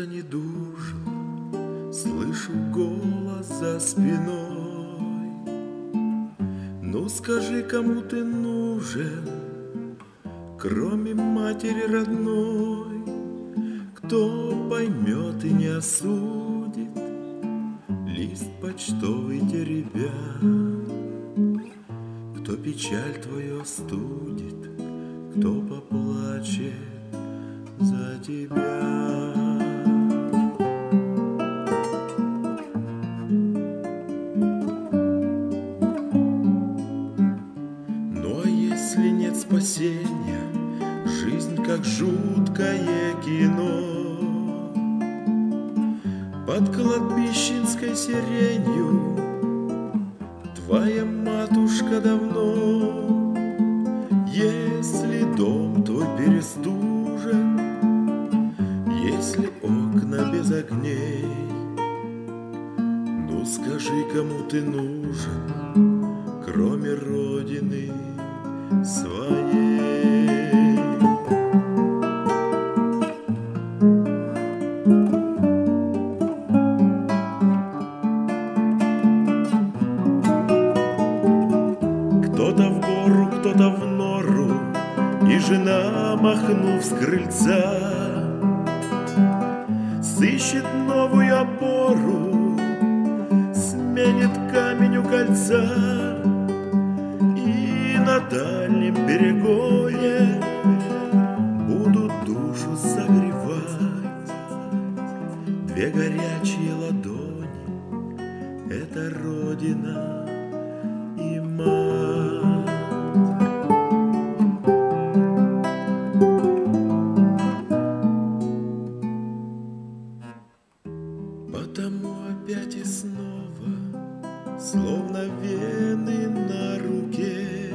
занедужил, слышу голос за спиной. Ну скажи, кому ты нужен, кроме матери родной? Кто поймет и не осудит лист почтовый теребя? Кто печаль твою остудит, кто поплачет за тебя? Ну а если нет спасения, жизнь как жуткое кино. Под кладбищенской сиренью твоя матушка давно. Если дом твой перестужен, если окна без огней, ну скажи, кому ты нужен, кроме родины своей? Кто-то в гору, кто-то в нору, и жена, махнув с крыльца, сыщет новую опору, сменит камень у кольца. И на дальнем берегу будут душу согревать две горячие ладони — это Родина и мать. Потому опять и снова, словно вены на руке,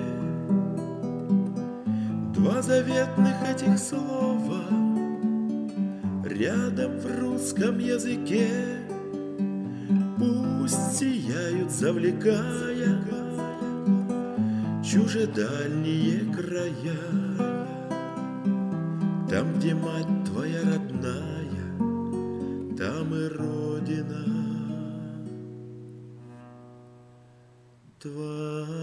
два заветных этих слова рядом в русском языке. Пусть сияют, завлекая чужедальние края. Там, где мать твоя родная, там и Родина твоя.